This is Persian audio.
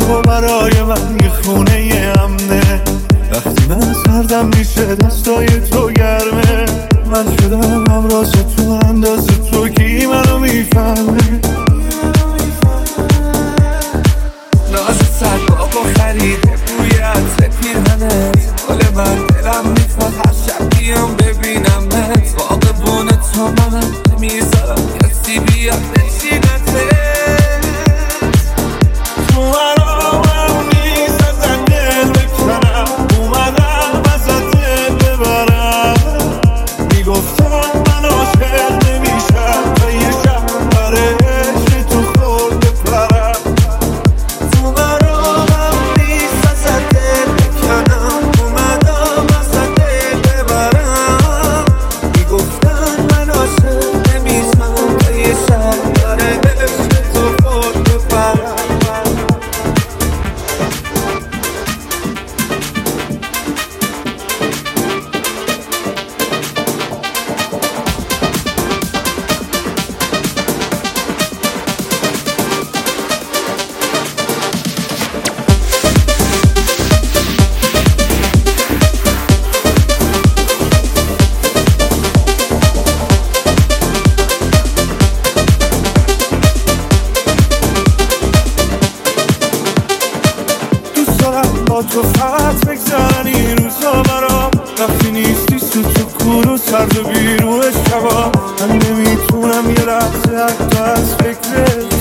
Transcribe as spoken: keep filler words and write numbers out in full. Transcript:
تو برای من یه خونه امنه. وقتی من سردم میشه دستای تو گرمه. من شدم همراز تو اندازه تو کی منو میفهمه. ناز سر بابا خریده بوی عطر پیرهنت. حال من دلم میخواد هر شب بیام ببینمت. باغبون تو منم نمیذارم کسی بیاد بچینته. تو مرامم نیست ازن دل بکنم. اومدم ازت دل ببرم. میگفتم من عاشق نمیشم تا یه شب برای عشق تو خورد بپرم. تو مرامم نیست ازت دل بکنم. اومدم ازت دل ببرم. میگفتم من عاشق نمیشم تا یه شب برای عشق تو خورد بپرم. با تو فقط بگذرن این روزا برام. وقتی نیستی سوت و کور و سرد و بیرون شبا. من نمیتونم یه لحظه حتی از فکرت